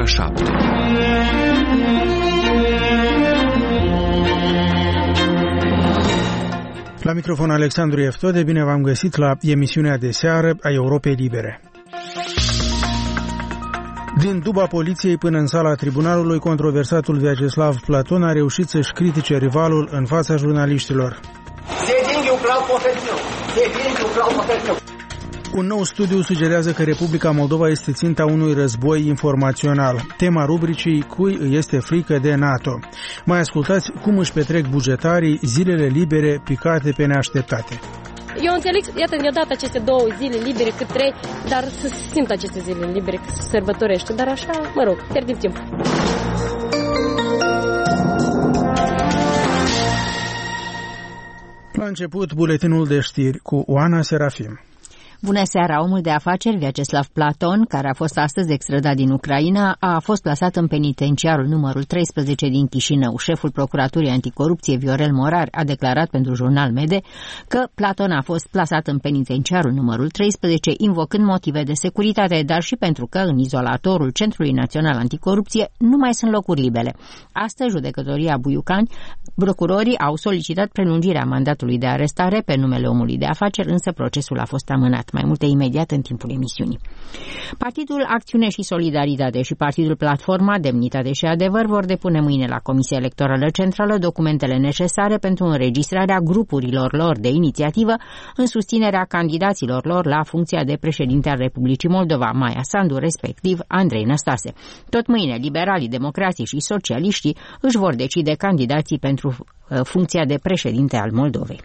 ora 7. La microfon Alexandru Eftode, bine v-am găsit la emisiunea de seară a Europei Libere. Din duba poliției până în sala tribunalului, controversatul Vyacheslav Platon a reușit să-și critique rivalul în fața jurnaliștilor. Un nou studiu sugerează că Republica Moldova este ținta unui război informațional. Tema rubricii Cui îi este frică de NATO. Mai ascultați cum își petrec bugetarii zilele libere picate pe neașteptate. Eu înțeleg, iată, ne-au dat aceste 2 zile libere, cât 3, dar să simt aceste zile libere, că se sărbătorește. Dar așa, mă rog, pierdem timp. La început, buletinul de știri cu Oana Serafim. Bună seara! Omul de afaceri Vyacheslav Platon, care a fost astăzi extradat din Ucraina, a fost plasat în penitenciarul numărul 13 din Chișinău. Șeful Procuraturii Anticorupție, Viorel Morar, a declarat pentru Jurnal Mede că Platon a fost plasat în penitenciarul numărul 13, invocând motive de securitate, dar și pentru că în izolatorul Centrului Național Anticorupție nu mai sunt locuri libere. Astăzi, judecătoria Buiucani, procurorii au solicitat prelungirea mandatului de arestare pe numele omului de afaceri, însă procesul a fost amânat. Mai multe imediat în timpul emisiunii. Partidul Acțiune și Solidaritate și Partidul Platforma, Demnitate și Adevăr vor depune mâine la Comisia Electorală Centrală documentele necesare pentru înregistrarea grupurilor lor de inițiativă în susținerea candidaților lor la funcția de președinte al Republicii Moldova, Maia Sandu, respectiv Andrei Năstase. Tot mâine, liberalii, democrații și socialiștii își vor decide candidații pentru funcția de președinte al Moldovei.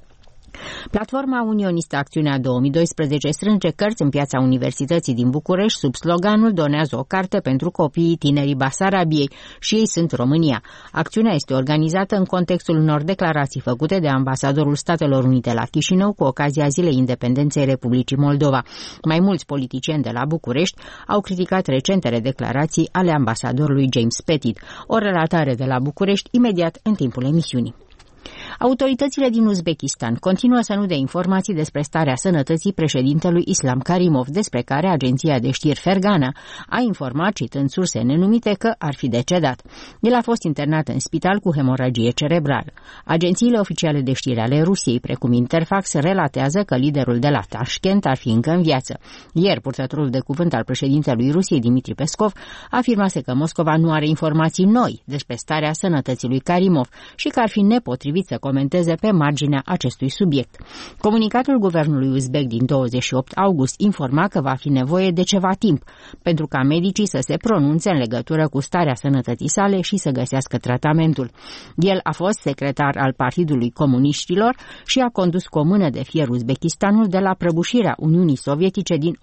Platforma Unionistă Acțiunea 2012 strânge cărți în piața Universității din București sub sloganul Donează o carte pentru copiii tinerii Basarabiei și ei sunt România. Acțiunea este organizată în contextul unor declarații făcute de ambasadorul Statelor Unite la Chișinău cu ocazia Zilei Independenței Republicii Moldova. Mai mulți politicieni de la București au criticat recentele declarații ale ambasadorului James Pettit. O relatare de la București imediat în timpul emisiunii. Autoritățile din Uzbekistan continuă să nu dea informații despre starea sănătății președintelui Islam Karimov, despre care agenția de știri Fergana a informat, citând surse nenumite, că ar fi decedat. El a fost internat în spital cu hemoragie cerebrală. Agențiile oficiale de știri ale Rusiei, precum Interfax, relatează că liderul de la Tashkent ar fi încă în viață. Ieri, purtătorul de cuvânt al președintelui Rusiei, Dmitri Peskov, afirmase că Moscova nu are informații noi despre starea sănătății lui Karimov și că ar fi nepotrivit să comenteze pe marginea acestui subiect. Comunicatul guvernului uzbek din 28 august informa că va fi nevoie de ceva timp pentru ca medicii să se pronunțe în legătură cu starea sănătății sale și să găsească tratamentul. El a fost secretar al Partidului Comuniștilor și a condus cu o mână de fier Uzbekistanul de la prăbușirea Uniunii Sovietice din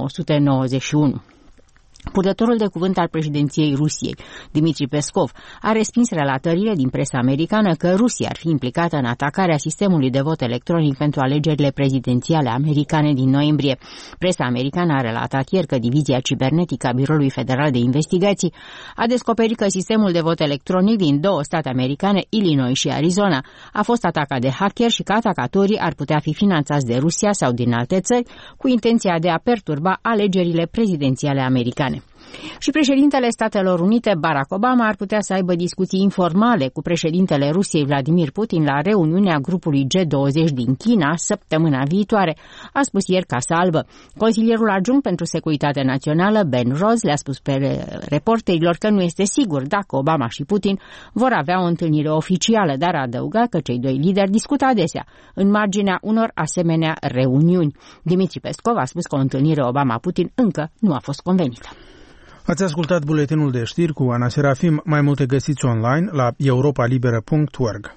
1991. Purtătorul de cuvânt al președinției Rusiei, Dmitri Peskov, a respins relatările din presa americană că Rusia ar fi implicată în atacarea sistemului de vot electronic pentru alegerile prezidențiale americane din noiembrie. Presa americană a relatat ieri că Divizia Cibernetică a Biroului Federal de Investigații a descoperit că sistemul de vot electronic din 2 state americane, Illinois și Arizona, a fost atacat de hacker și că atacatorii ar putea fi finanțați de Rusia sau din alte țări cu intenția de a perturba alegerile prezidențiale americane. Și președintele Statelor Unite, Barack Obama, ar putea să aibă discuții informale cu președintele Rusiei, Vladimir Putin, la reuniunea grupului G20 din China săptămâna viitoare, a spus ieri Casa Albă. Consilierul adjunct pentru securitate națională, Ben Rhodes, le-a spus pe reporterilor că nu este sigur dacă Obama și Putin vor avea o întâlnire oficială, dar a adăugat că cei 2 lideri discută adesea în marginea unor asemenea reuniuni. Dmitri Peskov a spus că o întâlnire Obama-Putin încă nu a fost convenită. Ați ascultat buletinul de știri cu Ana Serafim. Mai multe găsiți online la europalibera.org.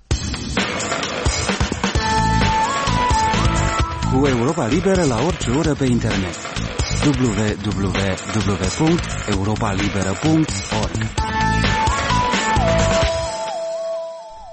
Cu Europa Liberă la orice oră pe internet. www.europalibera.org.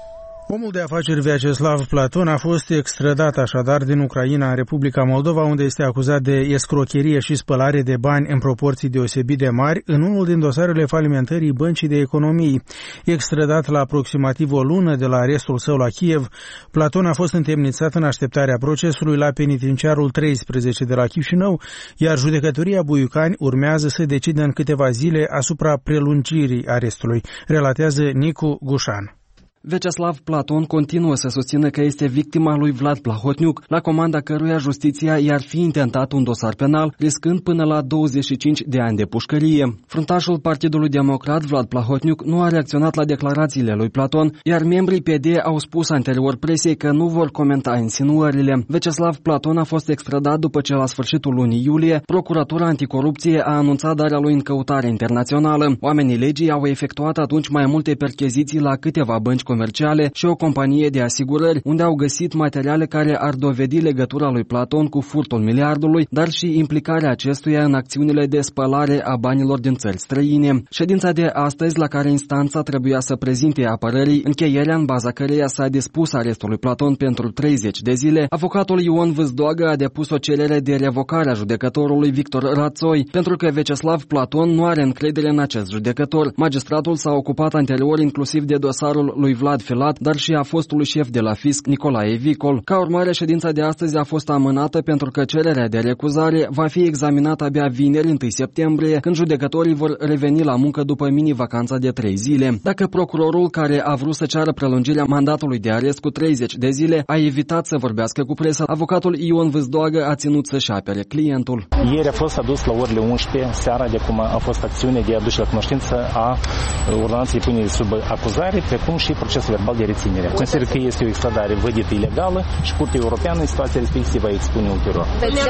Omul de afaceri Vyacheslav Platon a fost extradat așadar din Ucraina în Republica Moldova, unde este acuzat de escrocherie și spălare de bani în proporții deosebit de mari în unul din dosarele falimentării Băncii de Economii. Extradat la aproximativ o lună de la arestul său la Kiev, Platon a fost întemnițat în așteptarea procesului la penitenciarul 13 de la Chișinău, iar judecătoria Buiucani urmează să decidă în câteva zile asupra prelungirii arestului, relatează Nicu Gușan. Vyacheslav Platon continuă să susțină că este victima lui Vlad Plahotniuc, la comanda căruia justiția i-ar fi intentat un dosar penal, riscând până la 25 de ani de pușcărie. Fruntașul Partidului Democrat, Vlad Plahotniuc, nu a reacționat la declarațiile lui Platon, iar membrii PD au spus anterior presiei că nu vor comenta insinuările. Vyacheslav Platon a fost extradat după ce la sfârșitul lunii iulie, Procuratura Anticorupție a anunțat darea lui în căutare internațională. Oamenii legii au efectuat atunci mai multe percheziții la câteva bănci comerciale și o companie de asigurări, unde au găsit materiale care ar dovedi legătura lui Platon cu furtul miliardului, dar și implicarea acestuia în acțiunile de spălare a banilor din țări străine. Ședința de astăzi, la care instanța trebuia să prezinte apărării, încheierea în baza căreia s-a dispus arestul lui Platon pentru 30 de zile, avocatul Ion Vâzdoagă a depus o cerere de revocare a judecătorului Victor Rațoi, pentru că Vyacheslav Platon nu are încredere în acest judecător. Magistratul s-a ocupat anterior inclusiv de dosarul lui Vlad Filat, dar și a fostului șef de la fisc Nicolae Vicol. Ca urmare, ședința de astăzi a fost amânată pentru că cererea de recuzare va fi examinată abia vineri 1 septembrie, când judecătorii vor reveni la muncă după mini-vacanța de 3 zile. Dacă procurorul care a vrut să ceară prelungirea mandatului de arest cu 30 de zile a evitat să vorbească cu presa, avocatul Ion Vâzdoagă a ținut să-și apere clientul. Ieri a fost adus la orele 11 seara, de acum a fost acțiune de aduce la cunoștință a ordonanței punere sub acuzare, precum și procesul verbal de reținere. Consider că este o extradare vădită ilegală și Curtea Europeană în situația respectivă va expune ulterior.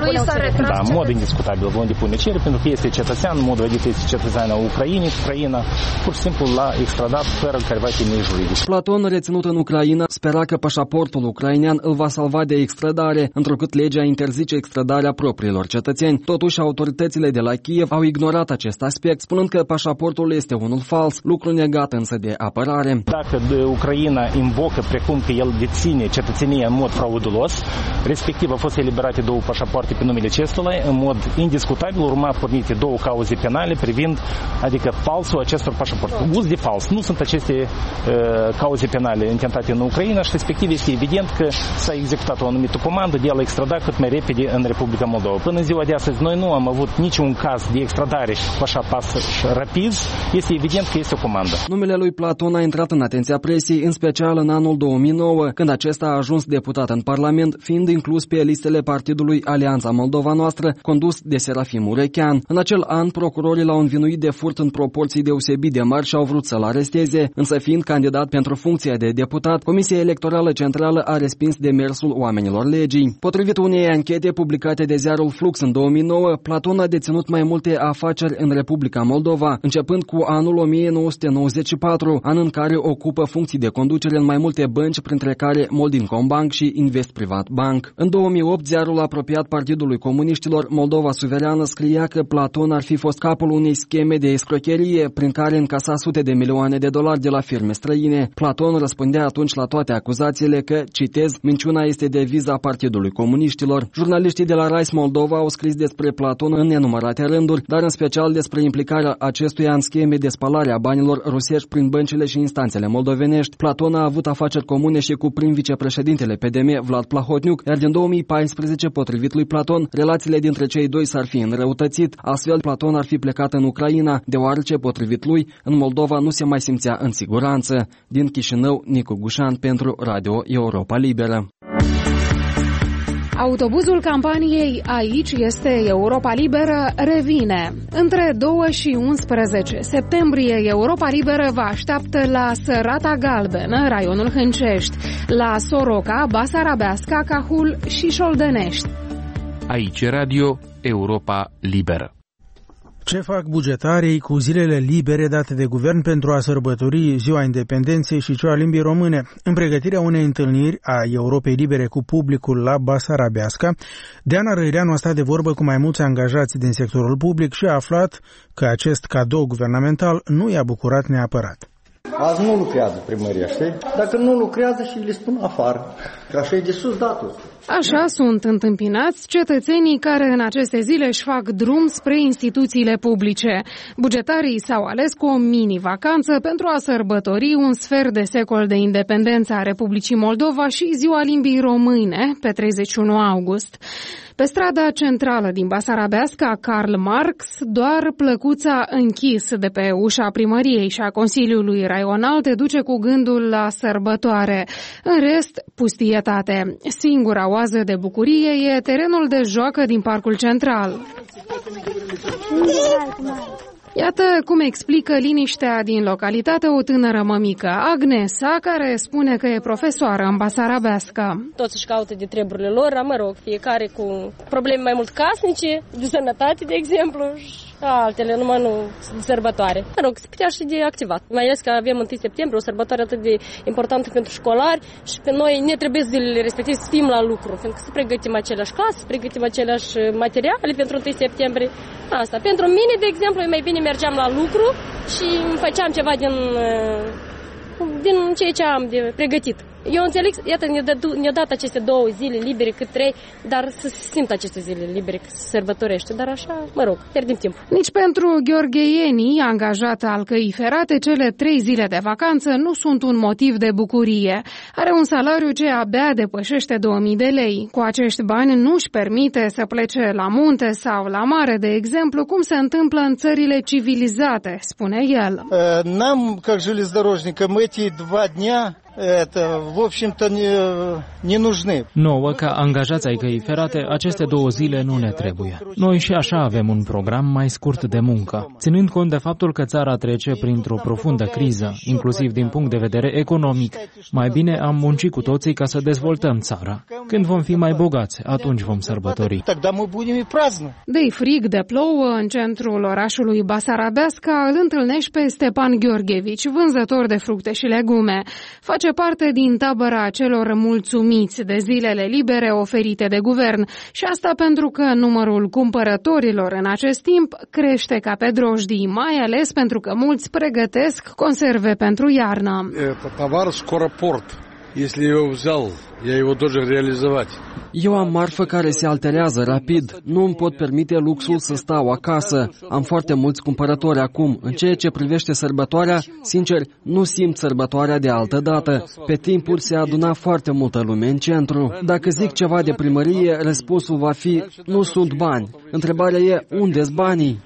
Da, în mod indiscutabil vom depune cerere, pentru că este cetățean, în mod vădit este cetățean al Ucrainei, Ucraina pur și simplu l-a extradat fără careva temei juridic. Platon, reținut în Ucraina, spera că pașaportul ucrainean îl va salva de extradare, întrucât legea interzice extradarea propriilor cetățeni. Totuși, autoritățile de la Kiev au ignorat acest aspect, spunând că pașaportul este unul fals, lucru negat însă de apărare. Dacă Ucraina invocă precum că el deține cetățenia în mod fraudulos, respectiv au fost eliberate 2 pașapoarte pe numele acestora, în mod indiscutabil urma pornite 2 cauze penale privind, adică falsul acestor pașapoarte. Uz de fals. Nu sunt aceste cauze penale intentate în Ucraina și respectiv este evident că s-a executat o anumită comandă de a l extrada cât mai repede în Republica Moldova. Până în ziua de astăzi noi nu am avut niciun caz de extradare cu așa pas rapid. Este evident că este o comandă. Numele lui Platon a intrat în atenția presiei, în special în anul 2009, când acesta a ajuns deputat în Parlament, fiind inclus pe listele partidului Alianța Moldova Noastră, condus de Serafim Urechean. În acel an, procurorii l-au învinuit de furt în proporții deosebit de mari și au vrut să-l aresteze, însă fiind candidat pentru funcția de deputat, Comisia Electorală Centrală a respins demersul oamenilor legii. Potrivit unei anchete publicate de ziarul Flux în 2009, Platon a deținut mai multe afaceri în Republica Moldova, începând cu anul 1994, an în care ocupă funcții de conducere în mai multe bănci, printre care Moldincombank și Invest Privat Bank. În 2008, ziarul apropiat Partidului Comuniștilor Moldova Suverană scria că Platon ar fi fost capul unei scheme de escrocherie prin care încasa sute de milioane de dolari de la firme străine. Platon răspundea atunci la toate acuzațiile că, citez, minciuna este deviza Partidului Comuniștilor. Jurnaliștii de la Rise Moldova au scris despre Platon în nenumărate rânduri, dar în special despre implicarea acestuia în scheme de spălare a banilor rusești prin băncile și instanțele moldovenești. Platon a avut afaceri comune și cu prim vicepreședintele PDM Vlad Plahotniuc, iar din 2014, potrivit lui Platon, relațiile dintre cei doi s-ar fi înrăutățit. Astfel, Platon ar fi plecat în Ucraina, deoarece, potrivit lui, în Moldova nu se mai simțea în siguranță. Din Chișinău, Nicu Gușan pentru Radio Europa Liberă. Autobuzul campaniei Aici este Europa Liberă revine. Între 2 și 11 septembrie, Europa Liberă vă așteaptă la Sărata Galbenă, raionul Hâncești, la Soroca, Basarabeasca, Cahul și Șoldenești. Aici Radio Europa Liberă. Ce fac bugetarii cu zilele libere date de guvern pentru a sărbători Ziua Independenței și cea a limbii române? În pregătirea unei întâlniri a Europei Libere cu publicul la Basarabeasca, Deana Răireanu a stat de vorbă cu mai mulți angajați din sectorul public și a aflat că acest cadou guvernamental nu i-a bucurat neapărat. Azi nu lucrează primăria, știi? Dacă nu lucrează și le spun afară, că așa e de sus datul. Așa sunt întâmpinați cetățenii care în aceste zile își fac drum spre instituțiile publice. Bugetarii s-au ales cu o mini-vacanță pentru a sărbători un sfert de secol de independență a Republicii Moldova și Ziua Limbii Române, pe 31 august. Pe strada centrală din Basarabeasca, Karl Marx, doar plăcuța închis de pe ușa primăriei și a Consiliului Raional te duce cu gândul la sărbătoare. În rest, pustietate. Singura oază de bucurie e terenul de joacă din parcul central. Iată cum explică liniștea din localitate o tânără mămică, Agnesa, care spune că e profesoară în Basarabeasca. Toți își caută de treburile lor, mă rog, fiecare cu probleme mai mult casnice, de sănătate, de exemplu, și altele, numai nu de sărbătoare. Mă rog, se putea și de activat. Mai ales că avem 1 septembrie, o sărbătoare atât de importantă pentru școlari și pe noi ne trebuie zilele respective să fim la lucru, fiindcă să pregătim aceleași clase, să pregătim aceleași materiale pentru 1 septembrie. Asta. Pentru mine, de exemplu, e mai bine mergeam la lucru și îmi făceam ceva din ceea ce am de pregătit. Eu înțeleg, iată, ne-a dat aceste 2 zile libere, cât 3, dar să se simtă aceste zile libere, că se sărbătorește, dar așa, mă rog, pierdem timp. Nici pentru gheorgheienii, angajată al căii ferate, cele 3 zile de vacanță nu sunt un motiv de bucurie. Are un salariu ce abia depășește 2000 de lei. Cu acești bani nu-și permite să plece la munte sau la mare, de exemplu, cum se întâmplă în țările civilizate, spune el. Нам, как железнодорожникам, эти 2 дня в общем-то, не нужны. Nouă, ca angajați ai căii ferate, aceste 2 zile nu ne trebuie. Noi și așa avem un program mai scurt de muncă. Ținând cont de faptul că țara trece printr-o profundă criză, inclusiv din punct de vedere economic, mai bine am muncit cu toții ca să dezvoltăm țara. Când vom fi mai bogați, atunci vom sărbători. De-i frig, de plouă, în centrul orașului Basarabeasca îl întâlnești pe Stepan Gheorghevici, vânzător de fructe și legume. Face parte din tabăra celor mulțumiți de zilele libere oferite de guvern și asta pentru că numărul cumpărătorilor în acest timp crește ca pe drojdii, mai ales pentru că mulți pregătesc conserve pentru iarnă. Tovar скоропорт. Если я его взял, я его должен реализовать. Eu am marfă care se alterează rapid. Nu îmi pot permite luxul să stau acasă. Am foarte mulți cumpărători acum. În ceea ce privește sărbătoarea, sincer, nu simt sărbătoarea de altă dată. Pe timpuri se aduna foarte multă lume în centru. Dacă zic ceva de primărie, răspunsul va fi: nu sunt bani. Întrebarea e: unde-s banii?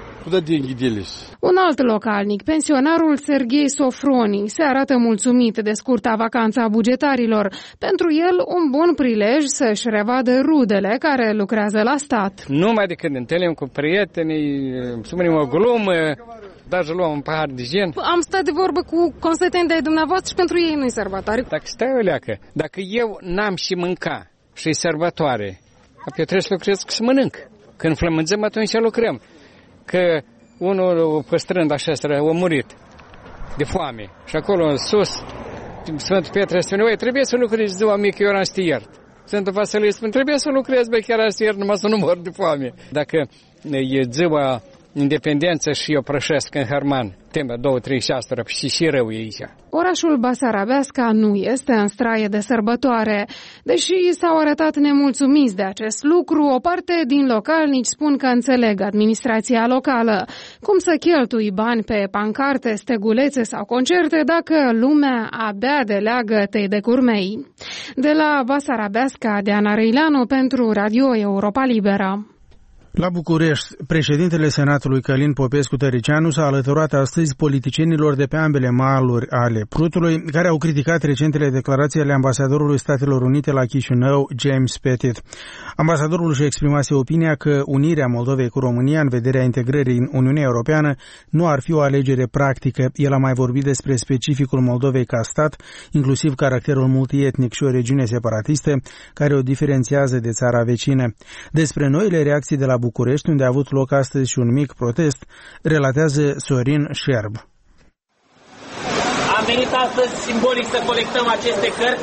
Un alt localnic, pensionarul Serghei Sofroni, se arată mulțumit de scurta vacanță a bugetarilor. Pentru el, un bun prilej să-și revadă rudele care lucrează la stat. Numai decât ne întâlnim cu prietenii, spunem o glumă, dar luăm un pahar de gin. Am stat de vorbă cu consăteni de dumneavoastră și pentru ei nu-i sărbătoare. Dacă stai o leacă, dacă eu n-am și mânca și-i sărbătoare, eu trebuie să lucrez să mănânc. Când flămânzăm, atunci lucrăm. Că unul păstrând așa a murit de foame și acolo în sus Sfântul Petre spune: trebuie să lucrezi ziua mică, eu am să te iert. Sfântul Vasilii spune: trebuie să lucrezi, chiar am să te iert, numai să nu mor de foame. Dacă e ziua independență și eu prășesc în Herman, temă 2-3 ceasuri și rău e aici. Orașul Basarabeasca nu este în straie de sărbătoare. Deși s-au arătat nemulțumiți de acest lucru, o parte din localnici spun că înțeleg administrația locală. Cum să cheltui bani pe pancarte, stegulețe sau concerte dacă lumea abia de leagă tei de curmei? De la Basarabeasca, Diana Răileanu pentru Radio Europa Liberă. La București, președintele Senatului Călin Popescu-Tăricianu s-a alăturat astăzi politicienilor de pe ambele maluri ale Prutului, care au criticat recentele declarații ale ambasadorului Statelor Unite la Chișinău, James Pettit. Ambasadorul își exprimase opinia că unirea Moldovei cu România în vederea integrării în Uniunea Europeană nu ar fi o alegere practică. El a mai vorbit despre specificul Moldovei ca stat, inclusiv caracterul multietnic și o regiune separatistă care o diferențiază de țara vecină. Despre noile reacții de la București, unde a avut loc astăzi și un mic protest, relatează Sorin Șerb. Am venit astăzi simbolic să colectăm aceste cărți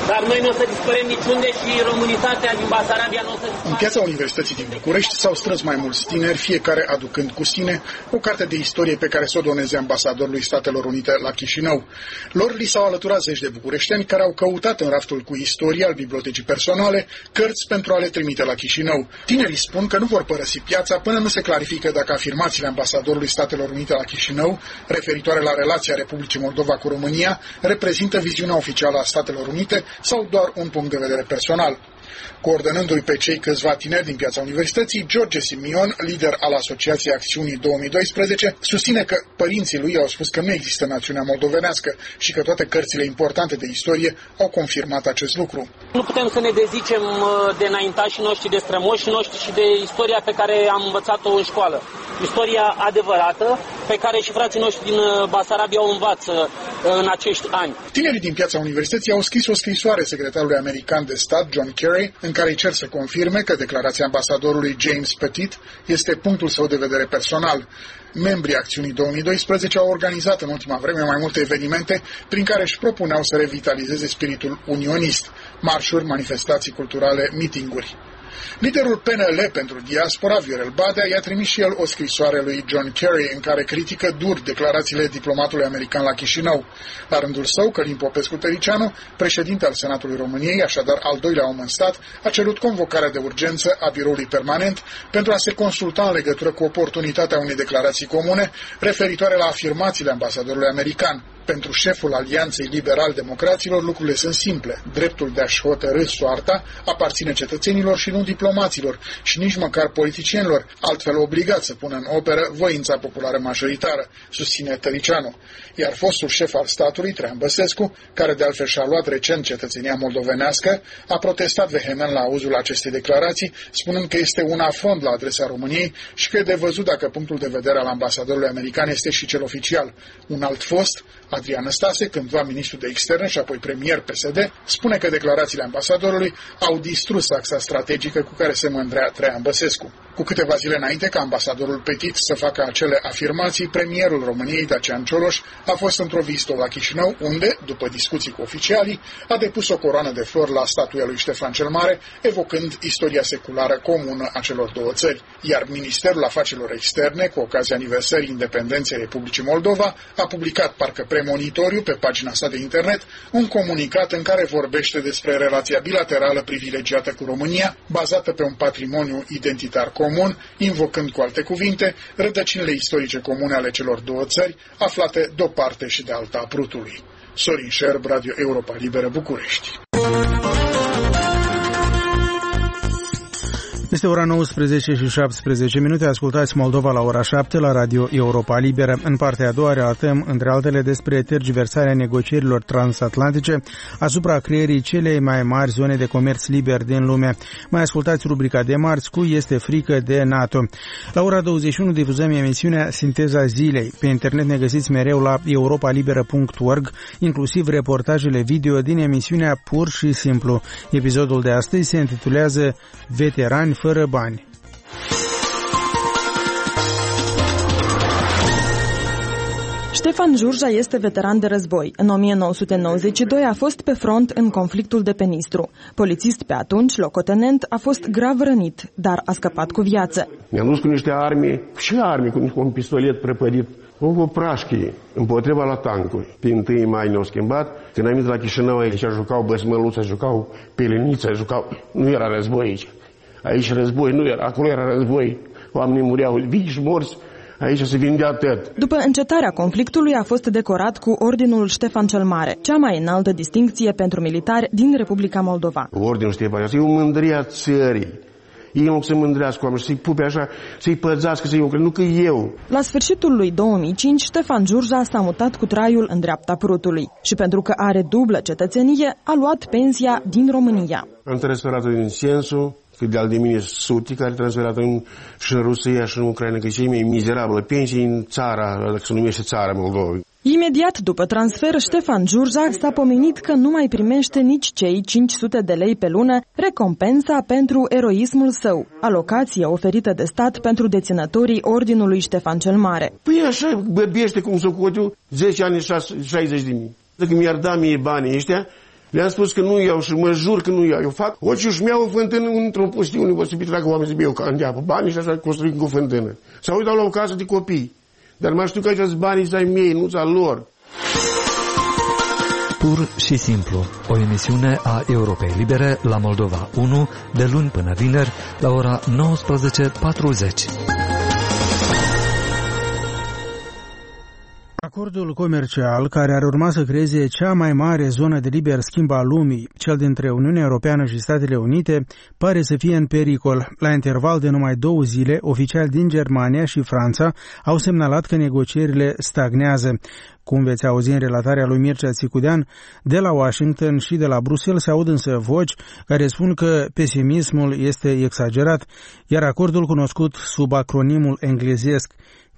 Dar noi nu o să dispărem niciunde și românitatea din Basarabia nu o să dispare. În piața Universității din București s-au strâns mai mulți tineri, fiecare aducând cu sine o carte de istorie pe care să o doneze ambasadorului Statelor Unite la Chișinău. Lor li s-au alăturat zeci de bucureșteni care au căutat în raftul cu istorie al bibliotecii personale cărți pentru a le trimite la Chișinău. Tinerii spun că nu vor părăsi piața până nu se clarifică dacă afirmațiile ambasadorului Statelor Unite la Chișinău, referitoare la relația Republicii Moldova cu România, reprezintă viziunea oficială a Statelor Unite sau doar un punct de vedere personal. Coordonându-i pe cei câțiva tineri din piața Universității, George Simion, lider al Asociației Acțiunii 2012, susține că părinții lui au spus că nu există națiunea moldovenească și că toate cărțile importante de istorie au confirmat acest lucru. Nu putem să ne dezicem de înaintașii noștri, de strămoșii noștri și de istoria pe care am învățat-o în școală. Istoria adevărată pe care și frații noștri din Basarabia o învață în acești ani. Tinerii din piața Universității au scris o scrisoare secretarului american de stat, John Kerry, în care îi cer să confirme că declarația ambasadorului James Petit este punctul său de vedere personal. Membrii Acțiunii 2012 au organizat în ultima vreme mai multe evenimente prin care își propuneau să revitalizeze spiritul unionist, marșuri, manifestații culturale, mitinguri. Liderul PNL pentru diaspora, Viorel Badea, i-a trimis și el o scrisoare lui John Kerry în care critică dur declarațiile diplomatului american la Chișinău. La rândul său, Călin Popescu-Tăricianu, președinte al Senatului României, așadar al doilea om în stat, a cerut convocarea de urgență a biroului permanent pentru a se consulta în legătură cu oportunitatea unei declarații comune referitoare la afirmațiile ambasadorului american. Pentru șeful Alianței Liberal-Democraților lucrurile sunt simple. Dreptul de a-și hotărî soarta aparține cetățenilor și nu diplomaților și nici măcar politicienilor, altfel obligați să pună în operă voința populară majoritară, susține Tăricianu. Iar fostul șef al statului, Traian Băsescu, care de altfel și-a luat recent cetățenia moldovenească, a protestat vehement la auzul acestei declarații, spunând că este un afront la adresa României și că e de văzut dacă punctul de vedere al ambasadorului american este și cel oficial. Un alt fost, Adrian Năstase, cândva ministru de externe și apoi premier PSD, spune că declarațiile ambasadorului au distrus axa strategică cu care se mândrea Traian Băsescu. Cu câteva zile înainte ca ambasadorul Petit să facă acele afirmații, premierul României, Dacian Cioloș, a fost într-o vizită la Chișinău, unde, după discuții cu oficialii, a depus o coroană de flori la statuia lui Ștefan cel Mare, evocând istoria seculară comună a celor două țări. Iar Ministerul Afacerilor Externe, cu ocazia aniversării independenței Republicii Moldova, a publicat parcă premonitoriu pe pagina sa de internet un comunicat în care vorbește despre relația bilaterală privilegiată cu România, bazată pe un patrimoniu identitar comun, invocând cu alte cuvinte rădăcinile istorice comune ale celor două țări, aflate de o parte și de alta a Prutului. Sorin Șerb, Radio Europa Liberă, București. Este ora 19 și 17 minute. Ascultați Moldova la ora 7 la Radio Europa Liberă. În partea a doua relatăm, între altele, despre tergiversarea negocierilor transatlantice asupra creierii celei mai mari zone de comerț liber din lume. Mai ascultați rubrica de marți, Cui este frică de NATO. La ora 21 difuzăm emisiunea Sinteza Zilei. Pe internet ne găsiți mereu la europalibera.org, inclusiv reportajele video din emisiunea Pur și Simplu. Episodul de astăzi se intitulează Veterani fără bani. Ștefan Jurja este veteran de război. În 1992 a fost pe front în conflictul de pe Nistru. Polițist pe atunci, locotenent, a fost grav rănit, dar a scăpat cu viață. Mi-am dus cu niște arme, și arme cu un pistolet prăpădit, o prașchie, împotriva la tancuri. Pe 1 mai ne-au schimbat. Când am venit la Chișinău, aici jucau băsmăluță, jucau peleniță, Nu era război aici. Aici război nu era, acolo era război. Oamenii mureau vii și morți, aici se vindea tot. După încetarea conflictului a fost decorat cu Ordinul Ștefan cel Mare, cea mai înaltă distincție pentru militari din Republica Moldova. Ordinul Ștefan, e o mândrie a țării. Ei nu se mândrească cu oameni, să-i pupe așa, să-i păzească, să-i ocre, nu că eu. La sfârșitul lui 2005, Ștefan Jurja s-a mutat cu traiul în dreapta Prutului și pentru că are dublă cetățenie, a luat pensia din România. Am transferat-o din Sensul, că de-al de mine Suti, care transferat și în Rusia și în Ucraina, că cei mai mizerabilă pensie în țara, dacă se numește țara Moldovei. Imediat după transfer, Ștefan Jurja s-a pomenit că nu mai primește nici cei 500 de lei pe lună, recompensa pentru eroismul său, alocație oferită de stat pentru deținătorii Ordinului Ștefan cel Mare. Păi așa băbește cum s-o cotiu 10 ani 60 de mii. Dacă mi-ar da mie banii ăștia, Le-am spus că nu iau și mă jur că nu iau. Eu fac orice își mi-au o fântână într-o pustiune, o să dacă oamenii să beau ca în deapă. Banii și așa construim cu o fântână. Sau uitau la o casă de copii. Dar mai știu că acești banii să ai mei, nu să lor. Pur și simplu, o emisiune a Europei Libere la Moldova 1, de luni până vineri, la ora 19:40. Acordul comercial, care ar urma să creeze cea mai mare zonă de liber schimb a lumii, cel dintre Uniunea Europeană și Statele Unite, pare să fie în pericol. La interval de numai 2 zile, oficiali din Germania și Franța au semnalat că negocierile stagnează. Cum veți auzi în relatarea lui Mircea Țicudean, de la Washington și de la Bruxelles se aud însă voci care spun că pesimismul este exagerat, iar acordul cunoscut sub acronimul englezesc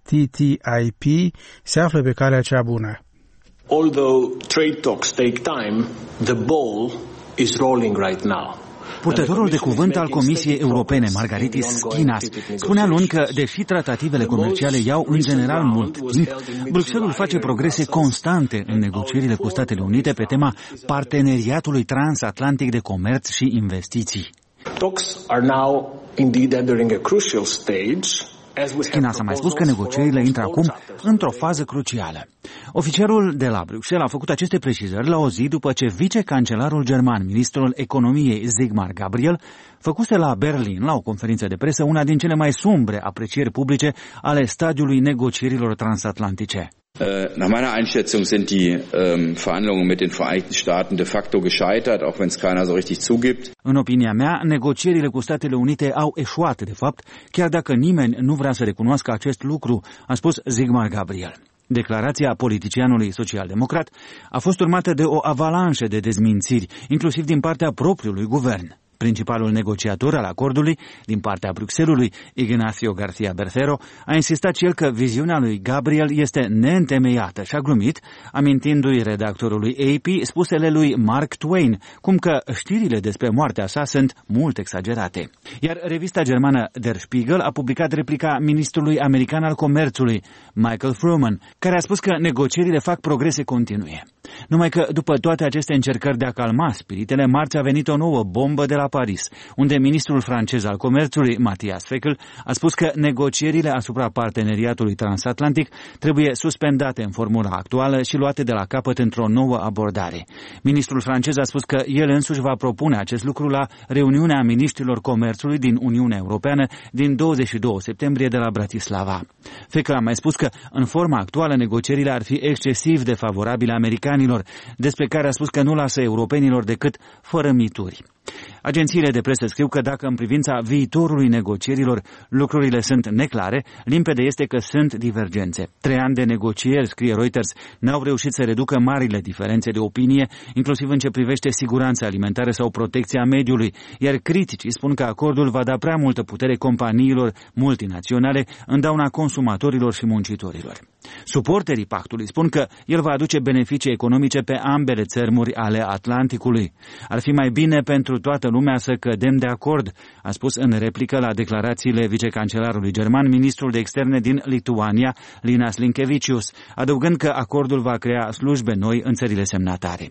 TTIP se află pe calea cea bună. Although trade talks take time, the ball is rolling right now. Purtătorul de cuvânt al Comisiei Europene, Margaritis Schinas, spunea luni că, deși tratativele comerciale iau în general mult timp, Bruxelles face progrese constante în negocierile cu Statele Unite pe tema parteneriatului transatlantic de comerț și investiții. Talks are now indeed entering a crucial stage. Schinas a mai spus că negocierile intră acum într-o fază crucială. Oficialul de la Bruxelles a făcut aceste precizări la o zi după ce vicecancelarul german, ministrul economiei Sigmar Gabriel, făcuse la Berlin, la o conferință de presă, una din cele mai sumbre aprecieri publice ale stadiului negocierilor transatlantice. Nach meiner Einschätzung sind die Verhandlungen mit den Vereinigten Staaten de facto gescheitert, auch wenn es keiner so richtig zugibt. În opinia mea, negocierile cu Statele Unite au eșuat, de fapt, chiar dacă nimeni nu vrea să recunoască acest lucru, a spus Sigmar Gabriel. Declarația politicianului social-democrat a fost urmată de o avalanșă de dezmințiri, inclusiv din partea propriului guvern. Principalul negociator al acordului, din partea Bruxellesului, Ignacio García Bercero, a insistat și el că viziunea lui Gabriel este neîntemeiată și a glumit, amintindu-i redactorului AP spusele lui Mark Twain, cum că știrile despre moartea sa sunt mult exagerate. Iar revista germană Der Spiegel a publicat replica ministrului american al comerțului, Michael Fruman, care a spus că negocierile fac progrese continue. Numai că, după toate aceste încercări de a calma spiritele, marți a venit o nouă bombă de la Paris, unde ministrul francez al comerțului, Matthias Fekl, a spus că negocierile asupra parteneriatului transatlantic trebuie suspendate în formula actuală și luate de la capăt într-o nouă abordare. Ministrul francez a spus că el însuși va propune acest lucru la reuniunea miniștrilor comerțului din Uniunea Europeană din 22 septembrie de la Bratislava. Fekl a mai spus că, în forma actuală, negocierile ar fi excesiv de favorabile americanilor, despre care a spus că nu lasă europenilor decât fără mituri. Agențiile de presă scriu că dacă în privința viitorului negocierilor lucrurile sunt neclare, limpede este că sunt divergențe. 3 ani de negocieri, scrie Reuters, n-au reușit să reducă marile diferențe de opinie, inclusiv în ce privește siguranța alimentară sau protecția mediului, iar criticii spun că acordul va da prea multă putere companiilor multinaționale în dauna consumatorilor și muncitorilor. Suporterii pactului spun că el va aduce beneficii economice pe ambele țărmuri ale Atlanticului. Ar fi mai bine pentru toată lumea să cădem de acord, a spus în replică la declarațiile vicecancelarului german, ministrul de externe din Lituania, Linas Linkevicius, adăugând că acordul va crea slujbe noi în țările semnatare.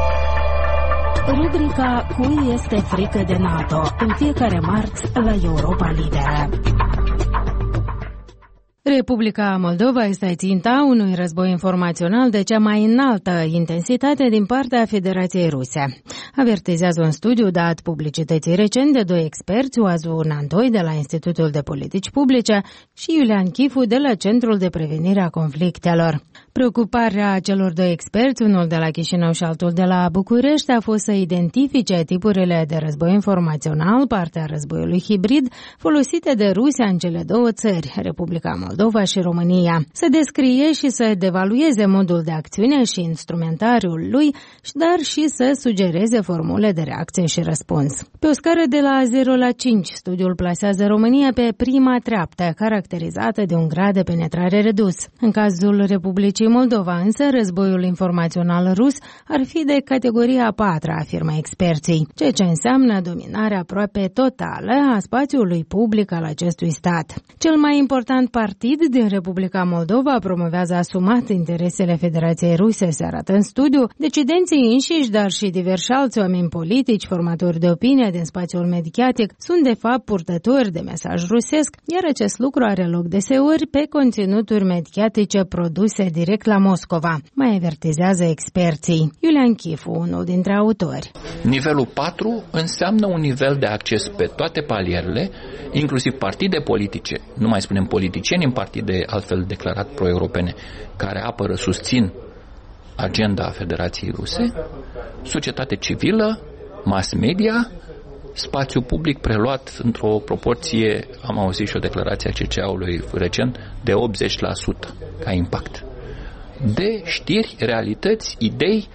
Rubrica Cui este frică de NATO, în fiecare marți la Europa Liberă. Republica Moldova este ținta unui război informațional de cea mai înaltă intensitate din partea Federației Ruse. Avertizează un studiu dat publicității recent de 2 experți, Oazu Nandoi de la Institutul de Politici Publice și Iulian Chifu de la Centrul de Prevenire a Conflictelor. Preocuparea celor 2 experți, unul de la Chișinău și altul de la București, a fost să identifice tipurile de război informațional, partea războiului hibrid, folosite de Rusia în cele 2 țări, Republica Moldova și România, să descrie și să devalueze modul de acțiune și instrumentariul lui, dar și să sugereze formule de reacție și răspuns. Pe o scară de la 0 la 5, studiul plasează România pe prima treaptă, caracterizată de un grad de penetrare redus. În cazul Republicii Republicii Moldova, însă războiul informațional rus ar fi de categoria a 4-a, afirmă experții, ceea ce înseamnă dominarea aproape totală a spațiului public al acestui stat. Cel mai important partid din Republica Moldova promovează asumat interesele Federației Ruse, se arată în studiu. Decidenții înșiși, dar și diversi alți oameni politici, formatori de opinie din spațiul mediatic, sunt de fapt purtători de mesaj rusesc, iar acest lucru are loc deseori pe conținuturi mediatice produse direct la Moscova, mai avertizează experții. Iulian Chifu, unul dintre autori. Nivelul 4 înseamnă un nivel de acces pe toate palierele, inclusiv partide politice, nu mai spunem politicieni în partide altfel declarat pro-europene, care apără, susțin agenda Federației Ruse, societate civilă, mass media, spațiu public preluat într-o proporție, am auzit și o declarație a CCA-ului recent, de 80% ca impact. De știri, realități, idei,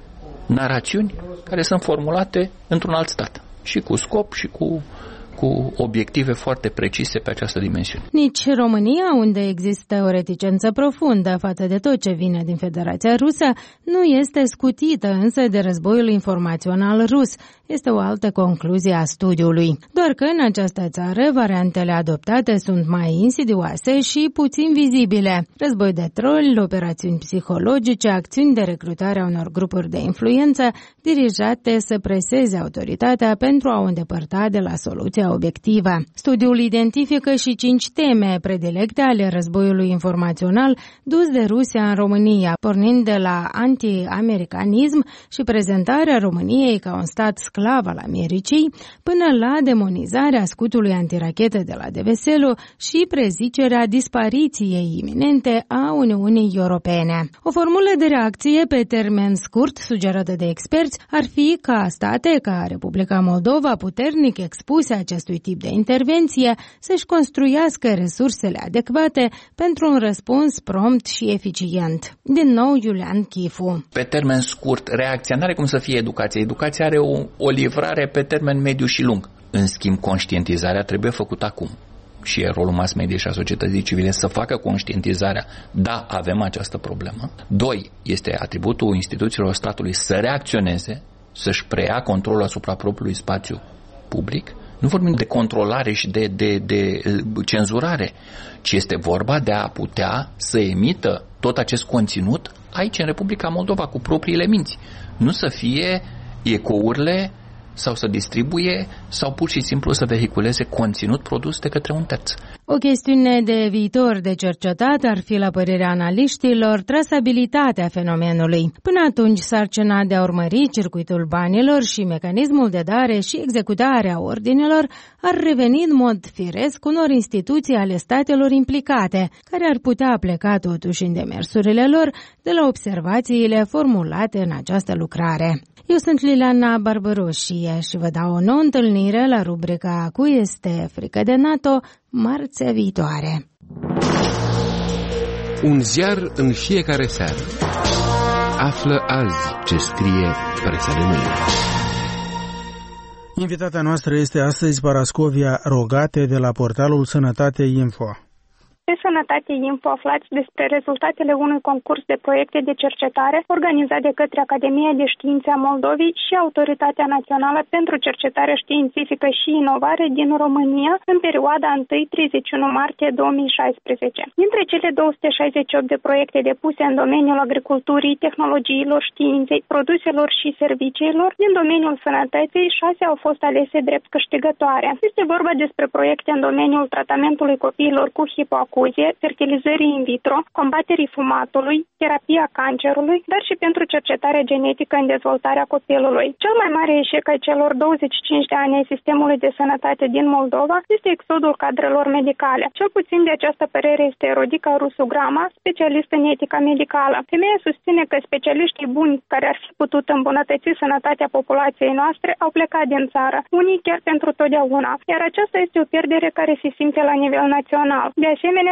narațiuni care sunt formulate într-un alt stat și cu scop și cu obiective foarte precise pe această dimensiune. Nici România, unde există o reticență profundă față de tot ce vine din Federația Rusă, nu este scutită însă de războiul informațional rus. Este o altă concluzie a studiului. Doar că în această țară variantele adoptate sunt mai insidioase și puțin vizibile. Război de troli, operațiuni psihologice, acțiuni de recrutare a unor grupuri de influență dirijate să preseze autoritatea pentru a o îndepărta de la soluția obiectivă. Studiul identifică și 5 teme predilecte ale războiului informațional dus de Rusia în România, pornind de la anti-americanism și prezentarea României ca un stat sclav al Americii, până la demonizarea scutului antirachete de la Deveselu și prezicerea dispariției iminente a Uniunii Europene. O formulă de reacție pe termen scurt, sugerată de experți, ar fi ca state ca Republica Moldova, puternic expuse acestui tip de intervenție, să-și construiască resursele adecvate pentru un răspuns prompt și eficient. Din nou, Iulian Chifu. Pe termen scurt, reacția n-are cum să fie educația. Educația are o livrare pe termen mediu și lung. În schimb, conștientizarea trebuie făcută acum. Și e rolul mass media și a societății civile să facă conștientizarea. Da, avem această problemă. 2. Este atributul instituțiilor statului să reacționeze, să-și preia controlul asupra propriului spațiu public. Nu vorbim de controlare și de cenzurare, ci este vorba de a putea să emită tot acest conținut aici, în Republica Moldova, cu propriile minți. Nu să fie ecourile sau să distribuie sau pur și simplu să vehiculeze conținut produs de către un terț. O chestiune de viitor de cercetat ar fi, la părerea analiștilor, trasabilitatea fenomenului. Până atunci, sarcina de a urmări circuitul banilor și mecanismul de dare și executare a ordinelor ar reveni în mod firesc unor instituții ale statelor implicate, care ar putea pleca totuși în demersurile lor de la observațiile formulate în această lucrare. Eu sunt Liliana Barbaroșie și vă dau o nouă întâlnire la rubrica Cui este frică de NATO, marțea viitoare. Un ziar în fiecare seară. Află azi ce scrie presa de mâine. Invitata noastră este astăzi Parascovia Rogate de la portalul Sănătate Info. Pe Sănătate Info aflați despre rezultatele unui concurs de proiecte de cercetare organizat de către Academia de Științe a Moldovei și Autoritatea Națională pentru Cercetare Științifică și Inovare din România în perioada 1-31 martie 2016. Dintre cele 268 de proiecte depuse în domeniul agriculturii, tehnologiilor, științei, produselor și serviciilor, din domeniul sănătății, 6 au fost alese drept câștigătoare. Este vorba despre proiecte în domeniul tratamentului copiilor cu hipoacuzie, fertilizării in vitro, combaterii fumatului, terapia cancerului, dar și pentru cercetare genetică în dezvoltarea copilului. Cel mai mare eșec al celor 25 de ani ai sistemului de sănătate din Moldova este exodul cadrelor medicale. Cel puțin de această părere este Rodica Rusu Grama, specialist în etica medicală. Femeia susține că specialiștii buni care ar fi putut îmbunătăți sănătatea populației noastre au plecat din țară, unii chiar pentru totdeauna, iar aceasta este o pierdere care se simte la nivel național. De asemenea,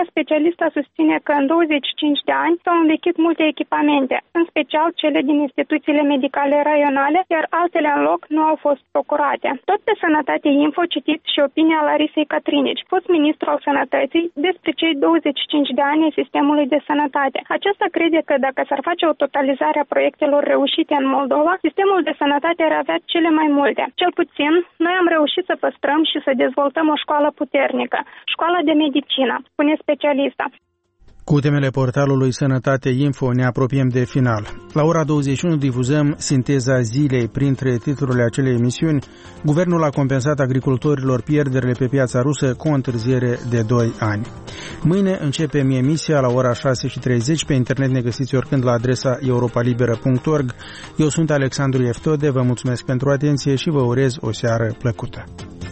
Opinia specialistă susține că în 25 de ani s-au învechit multe echipamente, în special cele din instituțiile medicale raionale, iar altele în loc nu au fost procurate. Tot pe Sănătate Info citit și opinia Larisei Catrinici, fost ministru al Sănătății, despre cei 25 de ani ai sistemului de sănătate. Aceasta crede că dacă s-ar face o totalizare a proiectelor reușite în Moldova, sistemul de sănătate ar avea cele mai multe. Cel puțin, noi am reușit să păstrăm și să dezvoltăm o școală puternică, școala de medicină, spune specialista. Cu temele portalului Sănătate Info ne apropiem de final. La ora 21 difuzăm Sinteza zilei. Printre titlurile acelei emisiuni, guvernul a compensat agricultorilor pierderile pe piața rusă cu o întârziere de 2 ani. Mâine începem emisia la ora 6:30. Pe internet ne găsiți oricând la adresa europalibera.org. Eu sunt Alexandru Eftode, vă mulțumesc pentru atenție și vă urez o seară plăcută.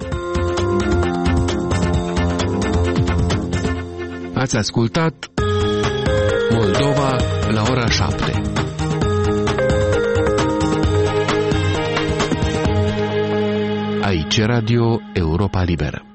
Ați ascultat Moldova la ora 7. Aici Radio Europa Liberă.